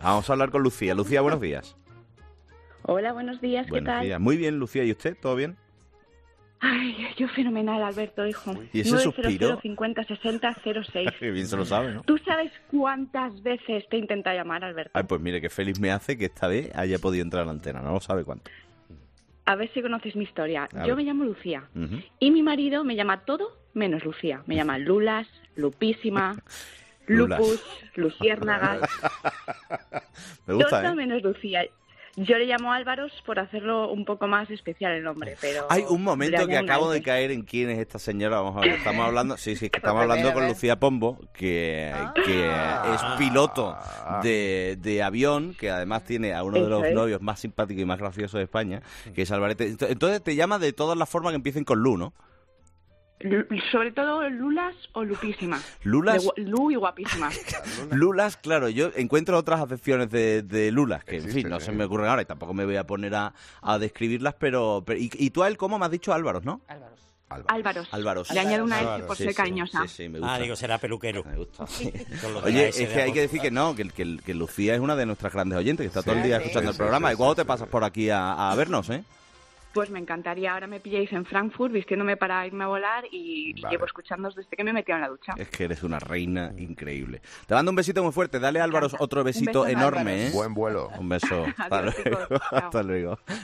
Vamos a hablar con Lucía. Lucía, buenos días. Hola, buenos días, ¿qué tal? Días. Muy bien, Lucía. ¿Y usted? ¿Todo bien? Ay, yo fenomenal, Alberto, hijo. ¿Y ese suspiro? 900-50-60-06. Qué bien se lo sabe, ¿no? ¿Tú sabes cuántas veces te intenta llamar, Alberto? Ay, pues mire, qué feliz me hace que esta vez haya podido entrar a la antena. No lo sabe cuánto. A ver si conoces mi historia. A Yo ver. me llamo Lucía. Ujú. Y mi marido me llama todo menos Lucía. Me llama Lulas, Lupísima, Lulas. Lupus, Luciérnagas. Me gusta, Todo ¿eh? menos Lucía. Yo le llamo Álvaros por hacerlo un poco más especial el nombre, pero... Hay un momento le que añado acabo una de S. caer en quién es esta señora. Vamos a ver, estamos hablando, sí, que estamos hablando con Lucía Pombo, que es piloto de avión, que además tiene a uno de los Eso es. novios más simpáticos y más graciosos de España, que es Alvarete. Entonces te llama de todas las formas que empiecen con Lu, ¿no? Sobre todo Lulas o Lupísima. Lulas. Lu y guapísima. Lulas, claro, yo encuentro otras acepciones de Lulas, que en fin, Existen, no se me ocurren ahora y tampoco me voy a poner a describirlas, pero ¿y tú a él cómo me has dicho? Álvaros, ¿no? Álvaros. Le añado una S Álvaros. por Sí, ser sí, cariñosa. Sí, me gusta. digo, será peluquero. Me gusta. Con lo de Oye, la es S de que hay que abajo. decir que no, que Lucía es una de nuestras grandes oyentes, que está todo el Sí, día sí, escuchando el sí, programa. sí, ¿Y cuándo sí, te pasas sí. por aquí a vernos, eh? Pues me encantaría. Ahora me pilláis en Frankfurt vistiéndome para irme a volar y Vale. llevo escuchándoos desde que me metí en la ducha. Es que eres una reina increíble. Te mando un besito muy fuerte. Dale a Álvaros otro Un besito beso, enorme, Álvaros. ¿eh? Buen vuelo. Un beso. Hasta Adiós, luego. chicos. Chao. Hasta luego.